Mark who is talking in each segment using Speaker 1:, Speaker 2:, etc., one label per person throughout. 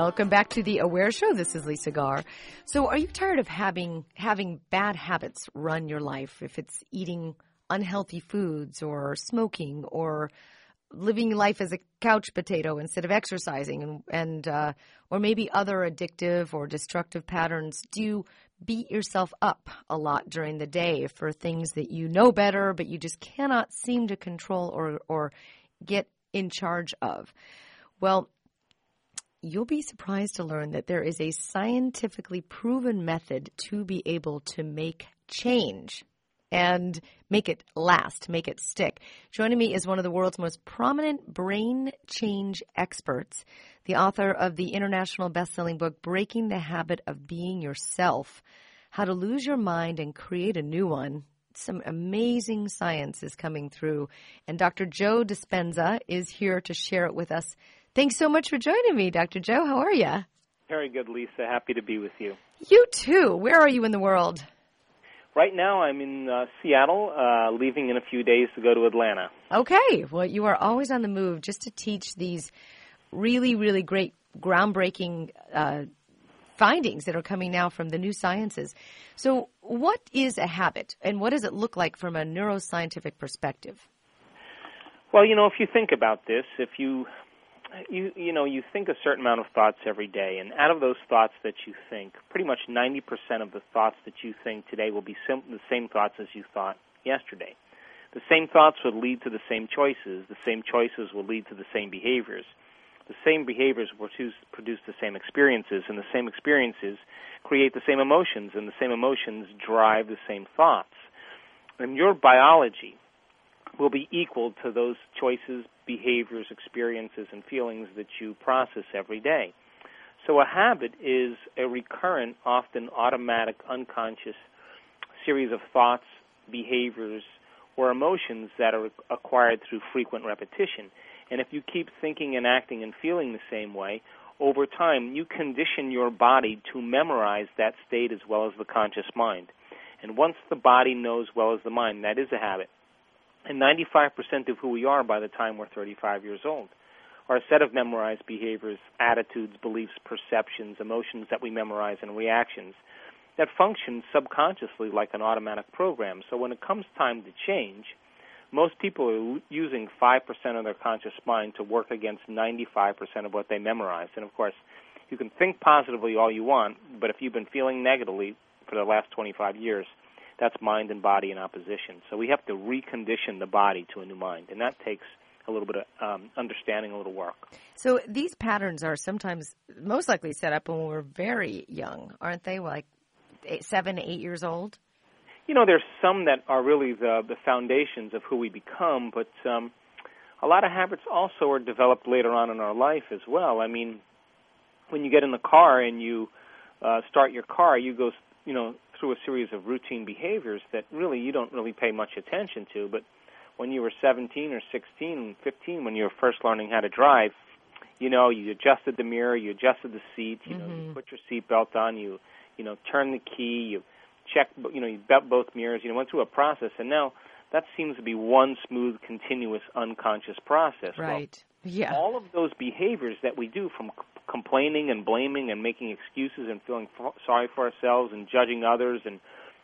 Speaker 1: Welcome back to The Aware Show. This is Lisa Garr. So are you tired of having bad habits run your life? If it's eating unhealthy foods or smoking or living life as a couch potato instead of exercising and or maybe other addictive or destructive patterns, do you beat yourself up a lot during the day for things that you know better but you just cannot seem to control or get in charge of? Well, you'll be surprised to learn that there is a scientifically proven method to be able to make change and make it last, make it stick. Joining me is one of the world's most prominent brain change experts, the author of the international best-selling book, Breaking the Habit of Being Yourself, How to Lose Your Mind and Create a New One. Some amazing science is coming through, and Dr. Joe Dispenza is here to share it with us. Thanks so much for joining me, Dr. Joe. How are you?
Speaker 2: Very good, Lisa. Happy to be with you.
Speaker 1: You too. Where are you in the world?
Speaker 2: Right now I'm in Seattle, leaving in a few days to go to Atlanta.
Speaker 1: Okay. Well, you are always on the move just to teach these really, really great, groundbreaking findings that are coming now from the new sciences. So what is a habit, and what does it look like from a neuroscientific perspective?
Speaker 2: Well, if you think about this, if you think a certain amount of thoughts every day, and out of those thoughts that you think, pretty much 90% of the thoughts that you think today will be the same thoughts as you thought yesterday. The same thoughts would lead to the same choices. The same choices will lead to the same behaviors. The same behaviors will produce the same experiences, and the same experiences create the same emotions, and the same emotions drive the same thoughts. And your biology will be equal to those choices, behaviors, experiences, and feelings that you process every day. So a habit is a recurrent, often automatic, unconscious series of thoughts, behaviors, or emotions that are acquired through frequent repetition. And if you keep thinking and acting and feeling the same way, over time you condition your body to memorize that state as well as the conscious mind. And once the body knows well as the mind, that is a habit. And 95% of who we are by the time we're 35 years old are a set of memorized behaviors, attitudes, beliefs, perceptions, emotions that we memorize, and reactions that function subconsciously like an automatic program. So when it comes time to change, most people are using 5% of their conscious mind to work against 95% of what they memorized. And, of course, you can think positively all you want, but if you've been feeling negatively for the last 25 years, that's mind and body in opposition. So we have to recondition the body to a new mind, and that takes a little bit of understanding, a little work.
Speaker 1: So these patterns are sometimes most likely set up when we're very young, aren't they? Like 7, 8 years old?
Speaker 2: There's some that are really the foundations of who we become, but a lot of habits also are developed later on in our life as well. I mean, when you get in the car and you start your car, you go, through a series of routine behaviors that really you don't really pay much attention to. But when you were 17 or 16, 15, when you were first learning how to drive, you adjusted the mirror, you adjusted the seat, you put your seatbelt on, you turned the key, you checked, you bent both mirrors, went through a process, and now that seems to be one smooth, continuous, unconscious process.
Speaker 1: Right.
Speaker 2: Well,
Speaker 1: yeah.
Speaker 2: All of those behaviors that we do, from complaining and blaming and making excuses and feeling sorry for ourselves and judging others and,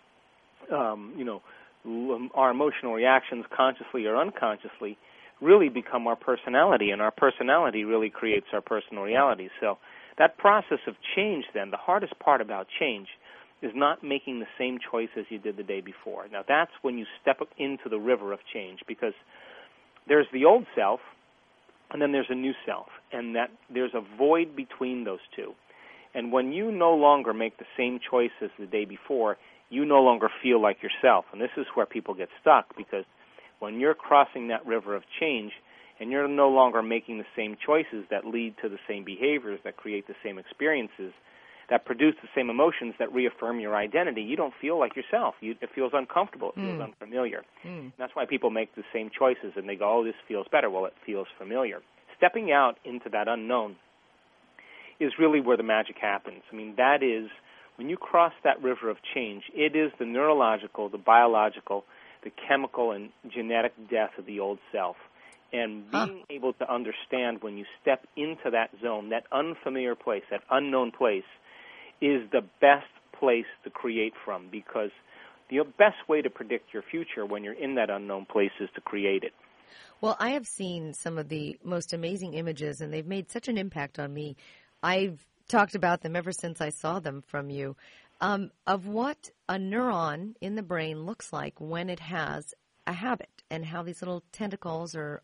Speaker 2: our emotional reactions consciously or unconsciously really become our personality, and our personality really creates our personal reality. So that process of change then, the hardest part about change is not making the same choice as you did the day before. Now that's when you step into the river of change, because there's the old self, and then there's a new self, and that there's a void between those two. And when you no longer make the same choice as the day before, you no longer feel like yourself. And this is where people get stuck, because when you're crossing that river of change and you're no longer making the same choices that lead to the same behaviors, that create the same experiences, that produce the same emotions, that reaffirm your identity, you don't feel like yourself. It feels uncomfortable. It feels unfamiliar. And that's why people make the same choices, and they go, oh, this feels better. Well, it feels familiar. Stepping out into that unknown is really where the magic happens. I mean, that is, when you cross that river of change, it is the neurological, the biological, the chemical and genetic death of the old self. And being able to understand when you step into that zone, that unfamiliar place, that unknown place, is the best place to create from, because the best way to predict your future when you're in that unknown place is to create it.
Speaker 1: Well, I have seen some of the most amazing images, and they've made such an impact on me. I've talked about them ever since I saw them from you, of what a neuron in the brain looks like when it has a habit, and how these little tentacles are,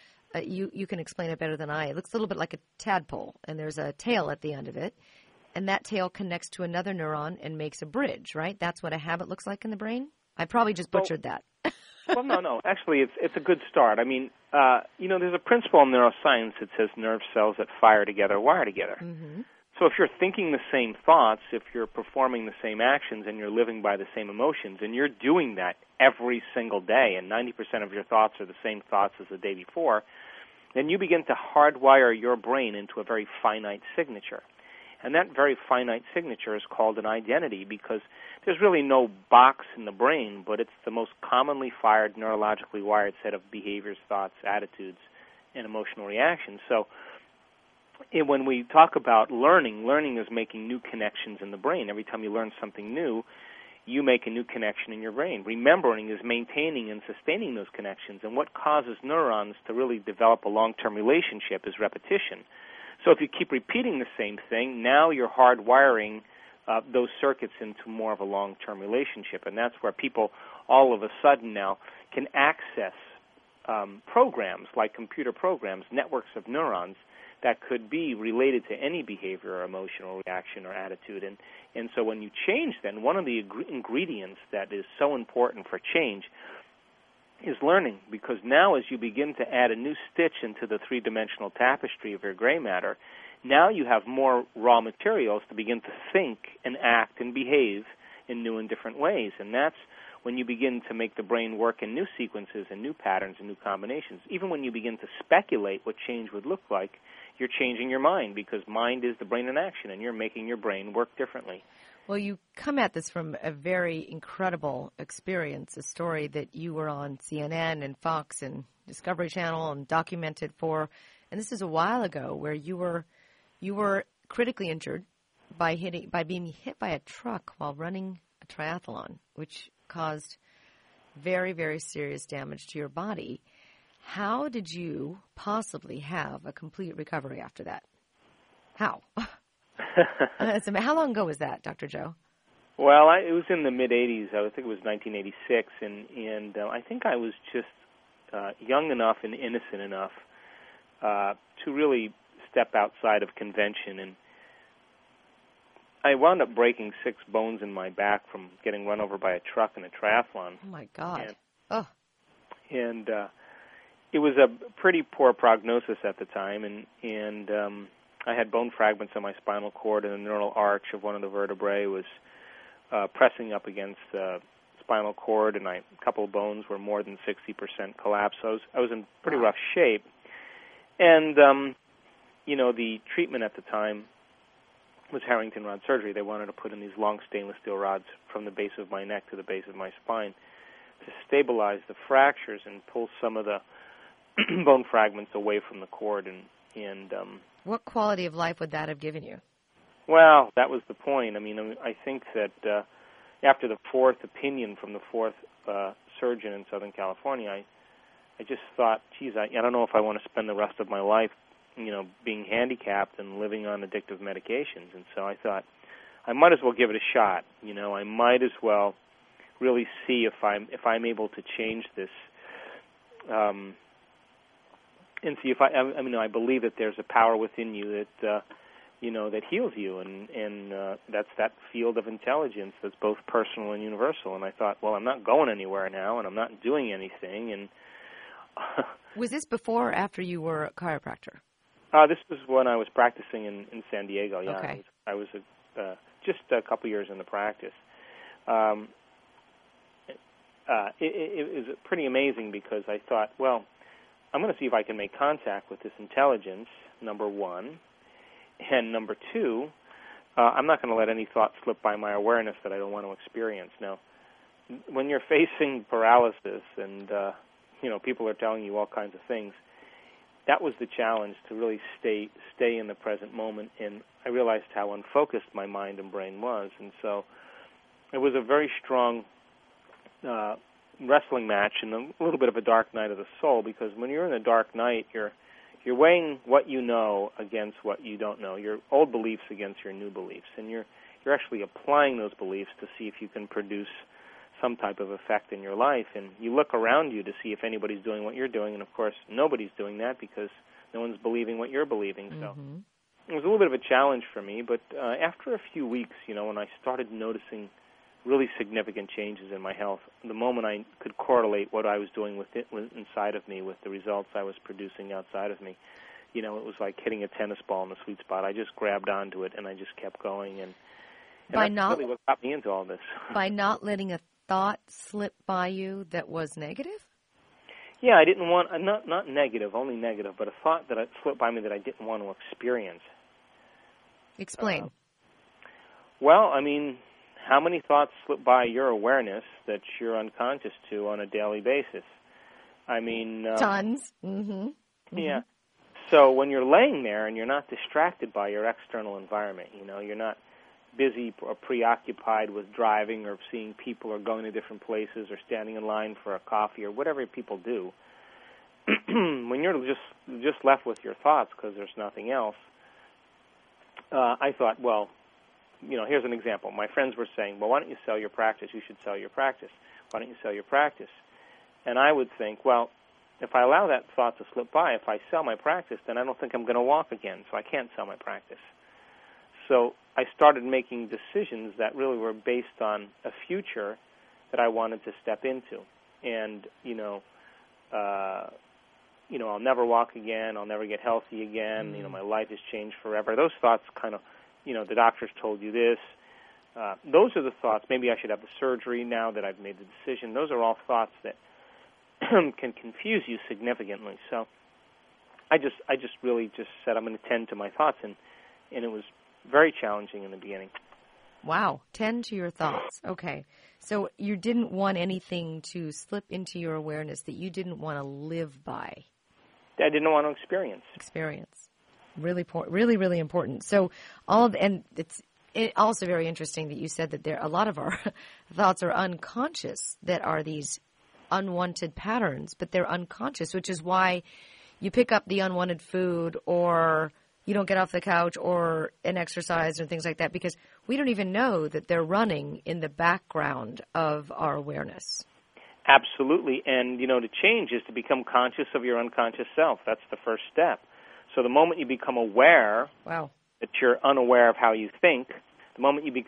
Speaker 1: you can explain it better than I. It looks a little bit like a tadpole, and there's a tail at the end of it, and that tail connects to another neuron and makes a bridge, right? That's what a habit looks like in the brain? I probably just butchered that.
Speaker 2: Well, no. Actually, it's a good start. I mean, there's a principle in neuroscience that says nerve cells that fire together wire together.
Speaker 1: Mm-hmm.
Speaker 2: So if you're thinking the same thoughts, if you're performing the same actions, and you're living by the same emotions, and you're doing that every single day, and 90% of your thoughts are the same thoughts as the day before, then you begin to hardwire your brain into a very finite signature. And that very finite signature is called an identity, because there's really no box in the brain, but it's the most commonly fired, neurologically wired set of behaviors, thoughts, attitudes, and emotional reactions. So when we talk about learning is making new connections in the brain. Every time you learn something new, you make a new connection in your brain. Remembering is maintaining and sustaining those connections. And what causes neurons to really develop a long-term relationship is repetition. So if you keep repeating the same thing, now you're hardwiring those circuits into more of a long-term relationship. And that's where people all of a sudden now can access programs like computer programs, networks of neurons, that could be related to any behavior or emotional reaction or attitude. And so when you change, then one of the ingredients that is so important for change is learning, because now as you begin to add a new stitch into the three-dimensional tapestry of your gray matter, now you have more raw materials to begin to think and act and behave in new and different ways. And that's when you begin to make the brain work in new sequences and new patterns and new combinations. Even when you begin to speculate what change would look like, you're changing your mind, because mind is the brain in action, and you're making your brain work differently.
Speaker 1: Well, you come at this from a very incredible experience, a story that you were on CNN and Fox and Discovery Channel and documented for, and this is a while ago, where you were critically injured by being hit by a truck while running a triathlon, which caused very, very serious damage to your body. How did you possibly have a complete recovery after that? How? How long ago was that, Dr. Joe?
Speaker 2: Well, it was in the mid-'80s. I think it was 1986, and I think I was just young enough and innocent enough to really step outside of convention. And I wound up breaking 6 bones in my back from getting run over by a truck in a triathlon.
Speaker 1: Oh, my God.
Speaker 2: And it was a pretty poor prognosis at the time, and I had bone fragments on my spinal cord, and the neural arch of one of the vertebrae was pressing up against the spinal cord, and a couple of bones were more than 60% collapsed. So I was in pretty rough shape. And, the treatment at the time was Harrington rod surgery. They wanted to put in these long stainless steel rods from the base of my neck to the base of my spine to stabilize the fractures and pull some of the bone fragments away from the cord. And
Speaker 1: what quality of life would that have given you?
Speaker 2: Well, that was the point. I mean, I think that after the 4th opinion from the 4th surgeon in Southern California, I just thought, geez, I don't know if I want to spend the rest of my life, being handicapped and living on addictive medications. And so I thought, I might as well give it a shot. I might as well really see if I'm able to change this. And see if I believe that there's a power within you that that heals you, and that's that field of intelligence that's both personal and universal. And I thought, well, I'm not going anywhere now, and I'm not doing anything. And
Speaker 1: was this before or after you were a chiropractor?
Speaker 2: This was when I was practicing in San Diego. Yeah,
Speaker 1: okay.
Speaker 2: I was just a couple years in the practice. It was pretty amazing, because I thought, well, I'm going to see if I can make contact with this intelligence, number one. And number two, I'm not going to let any thought slip by my awareness that I don't want to experience. Now, when you're facing paralysis and, people are telling you all kinds of things, that was the challenge, to really stay in the present moment. And I realized how unfocused my mind and brain was. And so it was a very strong wrestling match and a little bit of a dark night of the soul, because when you're in a dark night, you're weighing what you know against what you don't know, your old beliefs against your new beliefs, and you're actually applying those beliefs to see if you can produce some type of effect in your life. And you look around you to see if anybody's doing what you're doing, and of course nobody's doing that because no one's believing what you're believing. So it was a little bit of a challenge for me, but after a few weeks, when I started noticing really significant changes in my health, the moment I could correlate what I was doing with inside of me with the results I was producing outside of me, it was like hitting a tennis ball in the sweet spot. I just grabbed onto it and I just kept going, and that's really what got me into all this.
Speaker 1: By not letting a thought slip by you that was negative?
Speaker 2: Yeah, I didn't want, not negative, only negative, but a thought that slipped by me that I didn't want to experience.
Speaker 1: Explain.
Speaker 2: Well, I mean, how many thoughts slip by your awareness that you're unconscious to on a daily basis? I mean...
Speaker 1: tons.
Speaker 2: Yeah. So when you're laying there and you're not distracted by your external environment, you're not busy or preoccupied with driving or seeing people or going to different places or standing in line for a coffee or whatever people do, when you're just left with your thoughts because there's nothing else, I thought, well, here's an example. My friends were saying, well, why don't you sell your practice? You should sell your practice. Why don't you sell your practice? And I would think, well, if I allow that thought to slip by, if I sell my practice, then I don't think I'm going to walk again, so I can't sell my practice. So I started making decisions that really were based on a future that I wanted to step into. And, I'll never walk again, I'll never get healthy again, my life has changed forever. Those thoughts kind of, the doctors told you this. Those are the thoughts. Maybe I should have the surgery now that I've made the decision. Those are all thoughts that can confuse you significantly. So I just really just said I'm going to tend to my thoughts, and it was very challenging in the beginning.
Speaker 1: Wow, tend to your thoughts. Okay. So you didn't want anything to slip into your awareness that you didn't want to live by.
Speaker 2: I didn't want to experience.
Speaker 1: Really, really important. So it's also very interesting that you said that a lot of our thoughts are unconscious, that are these unwanted patterns, but they're unconscious, which is why you pick up the unwanted food, or you don't get off the couch or an exercise or things like that, because we don't even know that they're running in the background of our awareness.
Speaker 2: Absolutely. And, to change is to become conscious of your unconscious self. That's the first step. So the moment you become aware that you're unaware of how you think, the moment you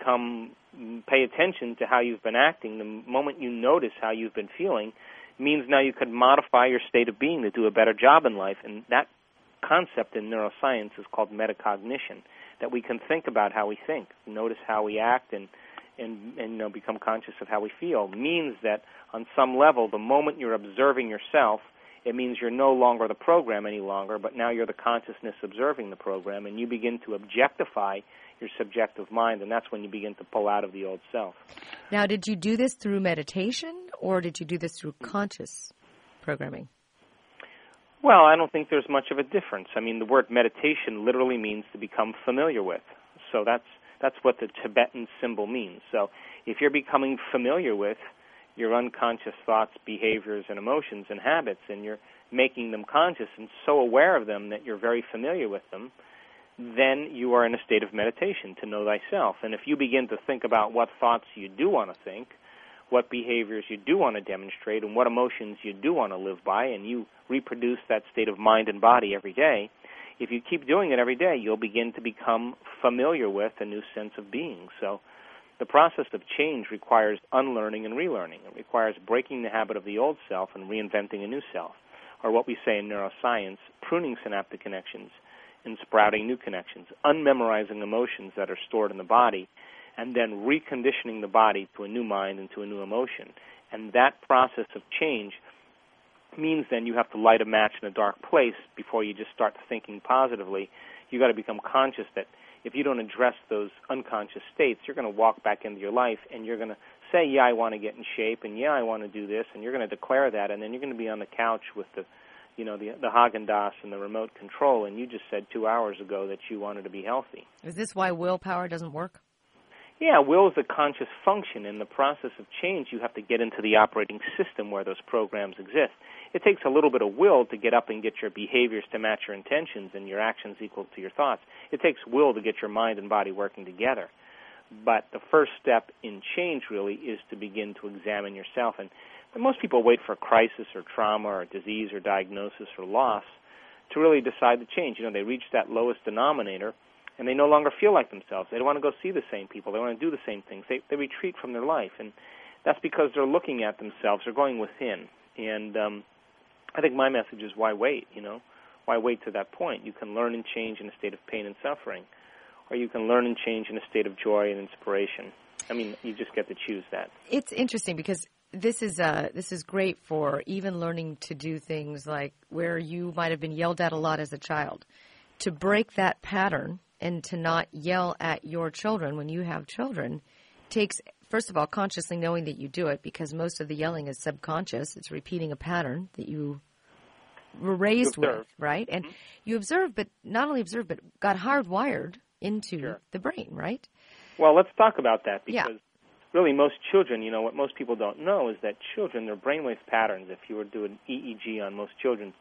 Speaker 2: pay attention to how you've been acting, the moment you notice how you've been feeling, means now you can modify your state of being to do a better job in life. And that concept in neuroscience is called metacognition, that we can think about how we think, notice how we act, and become conscious of how we feel. Means that on some level, the moment you're observing yourself, it means you're no longer the program any longer, but now you're the consciousness observing the program, and you begin to objectify your subjective mind, and that's when you begin to pull out of the old self.
Speaker 1: Now, did you do this through meditation, or did you do this through conscious programming?
Speaker 2: Well, I don't think there's much of a difference. I mean, the word meditation literally means to become familiar with. So that's what the Tibetan symbol means. So if you're becoming familiar with your unconscious thoughts, behaviors, and emotions and habits, and you're making them conscious and so aware of them that you're very familiar with them, then you are in a state of meditation to know thyself. And if you begin to think about what thoughts you do want to think, what behaviors you do want to demonstrate, and what emotions you do want to live by, and you reproduce that state of mind and body every day, if you keep doing it every day, you'll begin to become familiar with a new sense of being. So the process of change requires unlearning and relearning. It requires breaking the habit of the old self and reinventing a new self, or what we say in neuroscience, pruning synaptic connections and sprouting new connections, unmemorizing emotions that are stored in the body, and then reconditioning the body to a new mind and to a new emotion. And that process of change means then you have to light a match in a dark place before you just start thinking positively. You've got to become conscious that if you don't address those unconscious states, you're going to walk back into your life and you're going to say, yeah, I want to get in shape, and yeah, I want to do this, and you're going to declare that, and then you're going to be on the couch with the the Haagen-Dazs and the remote control, and you just said 2 hours ago that you wanted to be healthy.
Speaker 1: Is this why willpower doesn't work?
Speaker 2: Yeah, will is a conscious function. In the process of change, you have to get into the operating system where those programs exist. It takes a little bit of will to get up and get your behaviors to match your intentions and your actions equal to your thoughts. It takes will to get your mind and body working together. But the first step in change really is to begin to examine yourself. And most people wait for a crisis or trauma or disease or diagnosis or loss to really decide to change. They reach that lowest denominator, and they no longer feel like themselves. They don't want to go see the same people. They want to do the same things. They retreat from their life, and that's because they're looking at themselves. They're going within. And I think my message is, why wait, Why wait to that point? You can learn and change in a state of pain and suffering, or you can learn and change in a state of joy and inspiration. I mean, you just get to choose that.
Speaker 1: It's interesting because this is great for even learning to do things like where you might have been yelled at a lot as a child. To break that pattern and to not yell at your children when you have children takes, first of all, consciously knowing that you do it, because most of the yelling is subconscious. It's repeating a pattern that you were raised with, right? And you observe, but not only observe, but got hardwired into the brain, right?
Speaker 2: Well, let's talk about that, because really most children, what most people don't know is that children, their brainwave patterns, if you were to do an EEG on most children,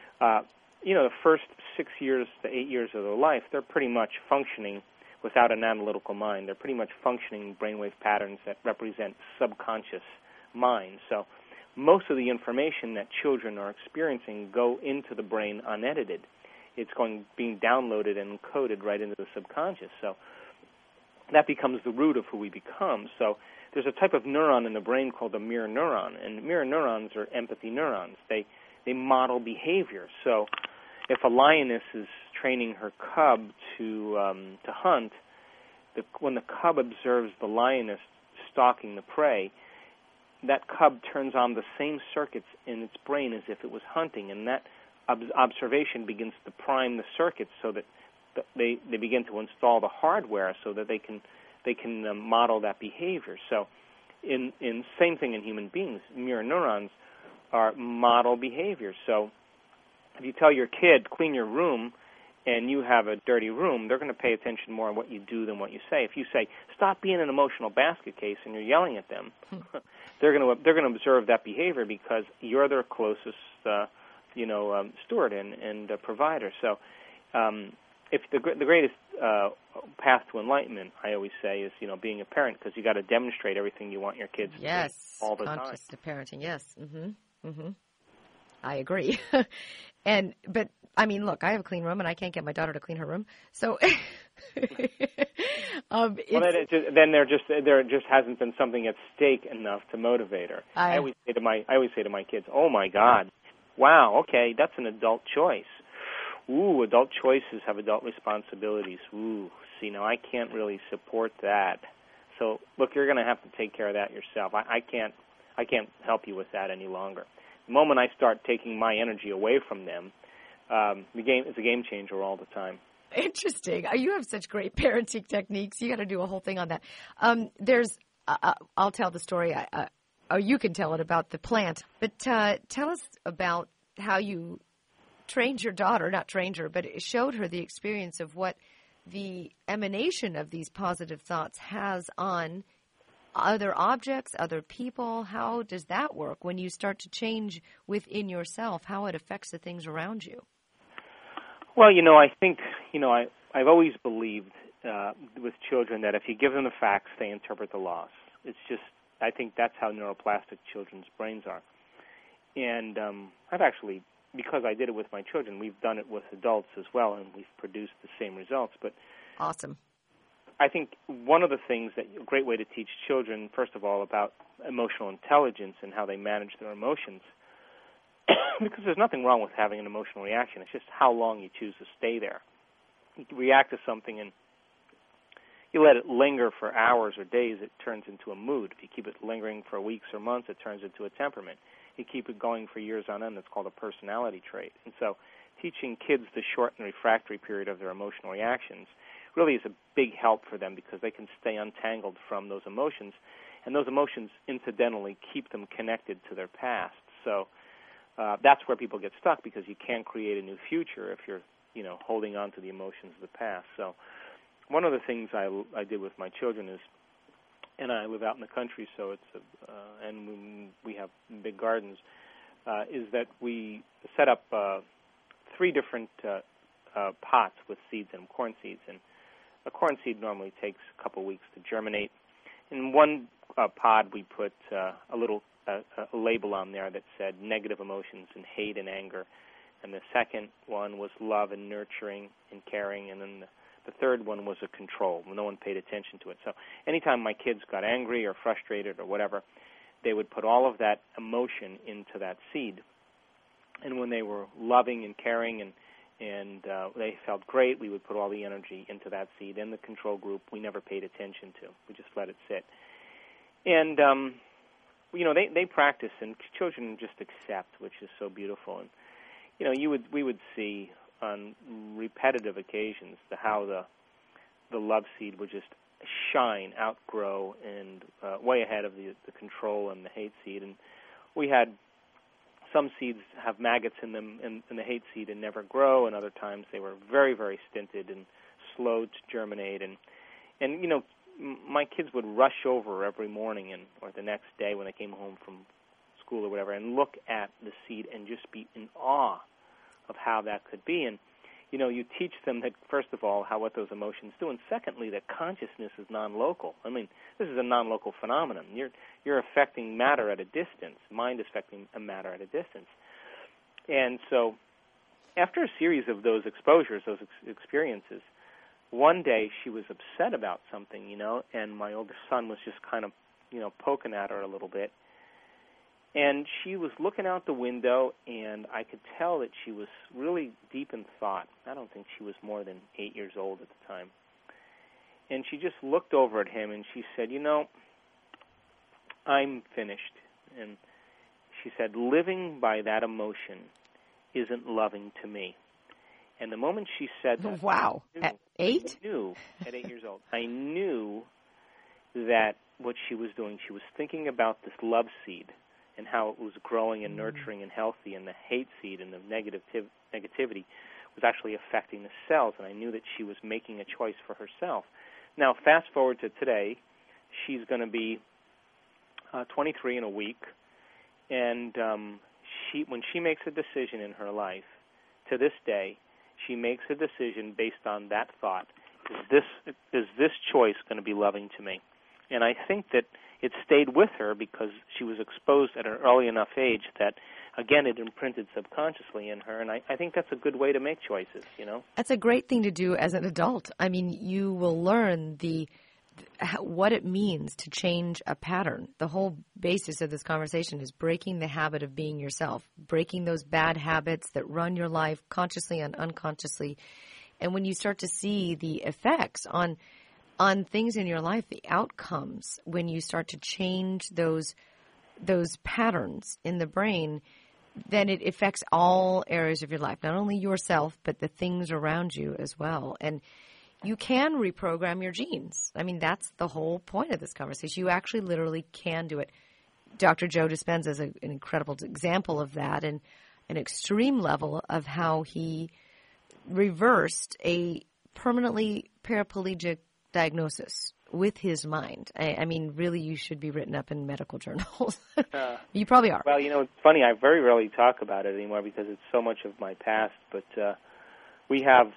Speaker 2: the first 6 years to 8 years of their life, they're pretty much functioning without an analytical mind. They're pretty much functioning brainwave patterns that represent subconscious mind. So most of the information that children are experiencing go into the brain unedited. It's being downloaded and encoded right into the subconscious. So that becomes the root of who we become. So there's a type of neuron in the brain called the mirror neuron, and mirror neurons are empathy neurons. They model behavior. So if a lioness is training her cub to hunt, when the cub observes the lioness stalking the prey, that cub turns on the same circuits in its brain as if it was hunting, and that observation begins to prime the circuits so that they begin to install the hardware so that they can model that behavior. So in same thing in human beings, mirror neurons are model behavior. So if you tell your kid, clean your room, and you have a dirty room, they're going to pay attention more on what you do than what you say. If you say, stop being an emotional basket case, and you're yelling at them, they're going to observe that behavior because you're their closest steward and provider. So if the greatest path to enlightenment, I always say, is being a parent, because you got to demonstrate everything you want your kids to do all the time.
Speaker 1: Conscious parenting, yes. I agree. But I mean, look, I have a clean room, and I can't get my daughter to clean her room. So,
Speaker 2: then there just hasn't been something at stake enough to motivate her. I always say to my kids, "Oh my God, wow, okay, that's an adult choice. Ooh, adult choices have adult responsibilities. Ooh, see, now I can't really support that. So, look, you're going to have to take care of that yourself. I can't help you with that any longer." The moment I start taking my energy away from them, it's a game changer all the time.
Speaker 1: Interesting. You have such great parenting techniques. You got to do a whole thing on that. I'll tell the story, or you can tell it about the plant. But tell us about how you trained your daughter, not trained her, but it showed her the experience of what the emanation of these positive thoughts has on other objects, other people. How does that work when you start to change within yourself, how it affects the things around you?
Speaker 2: Well, I think, I've always believed with children that if you give them the facts, they interpret the laws. It's just, I think that's how neuroplastic children's brains are. And I've actually, because I did it with my children, we've done it with adults as well, and we've produced the same results. But
Speaker 1: awesome.
Speaker 2: I think one of the things a great way to teach children, first of all, about emotional intelligence and how they manage their emotions, because there's nothing wrong with having an emotional reaction. It's just how long you choose to stay there. You react to something and you let it linger for hours or days, it turns into a mood. If you keep it lingering for weeks or months, it turns into a temperament. You keep it going for years on end, it's called a personality trait. And so teaching kids the short and refractory period of their emotional reactions really is a big help for them, because they can stay untangled from those emotions, and those emotions incidentally keep them connected to their past. So that's where people get stuck, because you can't create a new future if you're, holding on to the emotions of the past. So one of the things I did with my children is, and I live out in the country, so it's and we have big gardens, is that we set up 3 different pots with seeds in them, corn seeds. And a corn seed normally takes a couple weeks to germinate. In one pod, we put a little a label on there that said negative emotions and hate and anger. And the second one was love and nurturing and caring. And then the third one was a control. No one paid attention to it. So anytime my kids got angry or frustrated or whatever, they would put all of that emotion into that seed. And when they were loving and caring and they felt great, we would put all the energy into that seed. And the control group, we never paid attention to. We just let it sit. And, they practice, and children just accept, which is so beautiful. And, we would see on repetitive occasions how the love seed would just shine, outgrow, and way ahead of the control and the hate seed. And we had some seeds have maggots in them in the hate seed and never grow, and other times they were very, very stinted and slow to germinate. And my kids would rush over every morning or the next day when they came home from school or whatever and look at the seed and just be in awe of how that could be. And you teach them that, first of all, what those emotions do, and secondly, that consciousness is non-local. I mean, this is a non-local phenomenon. You're affecting matter at a distance. Mind is affecting a matter at a distance. And so after a series of those exposures, those experiences, one day she was upset about something, and my older son was just kind of, poking at her a little bit. And she was looking out the window, and I could tell that she was really deep in thought. I don't think she was more than 8 years old at the time. And she just looked over at him, and she said, I'm finished. And she said, living by that emotion isn't loving to me. And the moment she said that,
Speaker 1: wow, at 8?
Speaker 2: I knew, at 8 years old, I knew that what she was doing, she was thinking about this love seed and how it was growing and nurturing and healthy, and the hate seed and the negativity was actually affecting the cells, and I knew that she was making a choice for herself. Now, fast forward to today, she's going to be 23 in a week, and when she makes a decision in her life, to this day, she makes a decision based on that thought. Is this choice going to be loving to me? And I think that it stayed with her because she was exposed at an early enough age that, again, it imprinted subconsciously in her. And I think that's a good way to make choices,
Speaker 1: That's a great thing to do as an adult. I mean, you will learn what it means to change a pattern. The whole basis of this conversation is breaking the habit of being yourself, breaking those bad habits that run your life consciously and unconsciously. And when you start to see the effects on things in your life, the outcomes, when you start to change those patterns in the brain, then it affects all areas of your life, not only yourself, but the things around you as well. And you can reprogram your genes. I mean, that's the whole point of this conversation. You actually literally can do it. Dr. Joe Dispenza is an incredible example of that, and an extreme level of how he reversed a permanently paraplegic diagnosis with his mind. I mean, really, you should be written up in medical journals. You probably are.
Speaker 2: Well, it's funny. I very rarely talk about it anymore because it's so much of my past. But we have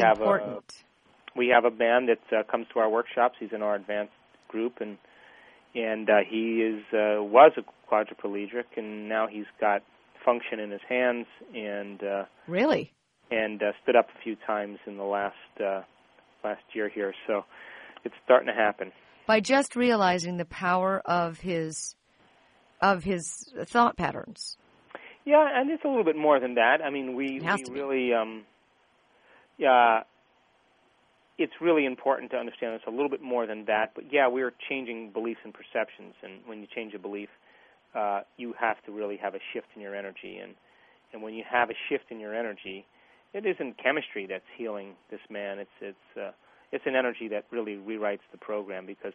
Speaker 2: a man that comes to our workshops. He's in our advanced group, and he was a quadriplegic, and now he's got function in his hands, and
Speaker 1: really,
Speaker 2: and stood up a few times in the last year here. So it's starting to happen.
Speaker 1: By just realizing the power of his thought patterns.
Speaker 2: Yeah, and it's a little bit more than that. I mean, we really, it's really important to understand it's a little bit more than that. But yeah, we're changing beliefs and perceptions, and when you change a belief, you have to really have a shift in your energy. And when you have a shift in your energy, it isn't chemistry that's healing this man. It's an energy that really rewrites the program, because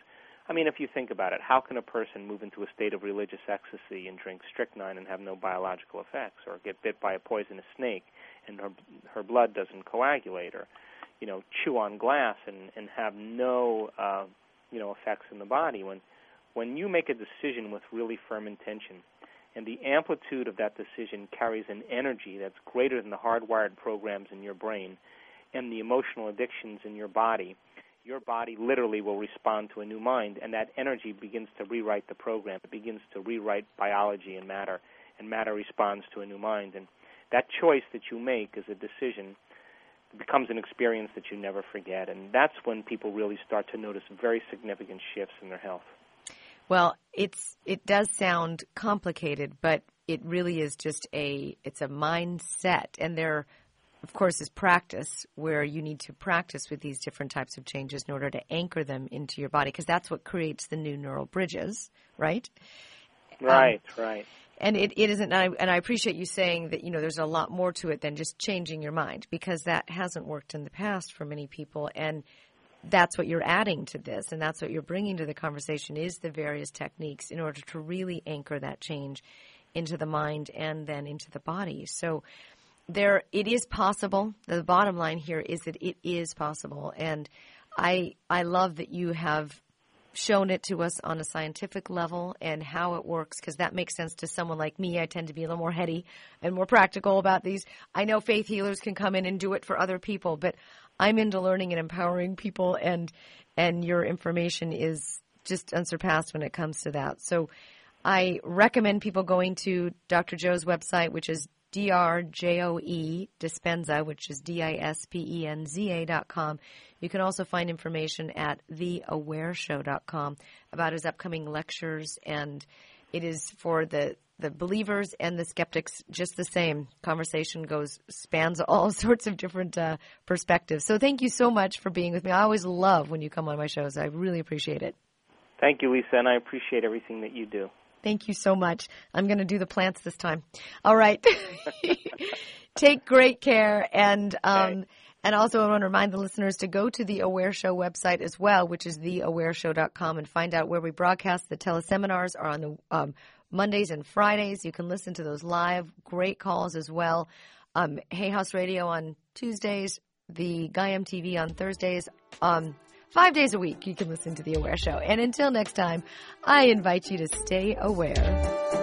Speaker 2: I mean, if you think about it, how can a person move into a state of religious ecstasy and drink strychnine and have no biological effects, or get bit by a poisonous snake and her blood doesn't coagulate, or, chew on glass and have no, effects in the body? When you make a decision with really firm intention, and the amplitude of that decision carries an energy that's greater than the hardwired programs in your brain and the emotional addictions in your body literally will respond to a new mind, and that energy begins to rewrite the program. It begins to rewrite biology and matter responds to a new mind. And that choice that you make as a decision becomes an experience that you never forget, and that's when people really start to notice very significant shifts in their health.
Speaker 1: Well, it does sound complicated, but it really is just it's a mindset, and there, of course, is practice where you need to practice with these different types of changes in order to anchor them into your body, because that's what creates the new neural bridges, right?
Speaker 2: Right.
Speaker 1: And it isn't, and I appreciate you saying that, there's a lot more to it than just changing your mind, because that hasn't worked in the past for many people, and that's what you're adding to this, and that's what you're bringing to the conversation is the various techniques in order to really anchor that change into the mind and then into the body. So it is possible. The bottom line here is that it is possible, and I love that you have shown it to us on a scientific level and how it works, because that makes sense to someone like me. I tend to be a little more heady and more practical about these. I know faith healers can come in and do it for other people, but I'm into learning and empowering people, and your information is just unsurpassed when it comes to that. So I recommend people going to Dr. Joe's website, which is DRJOE Dispenza, which is DISPENZA.com. You can also find information at theawareshow.com about his upcoming lectures, and it is for the believers and the skeptics just the same. Conversation spans all sorts of different perspectives. So thank you so much for being with me. I always love when you come on my shows. I really appreciate it.
Speaker 2: Thank you, Lisa, and I appreciate everything that you do.
Speaker 1: Thank you so much. I'm going to do the plants this time. All right. Take great care. And also I want to remind the listeners to go to the Aware Show website as well, which is theawareshow.com, and find out where we broadcast. The teleseminars are on the Mondays and Fridays. You can listen to those live. Great calls as well. Hay House Radio on Tuesdays, the Gaiam TV on Thursdays. 5 days a week you can listen to The Aware Show. And until next time, I invite you to stay aware.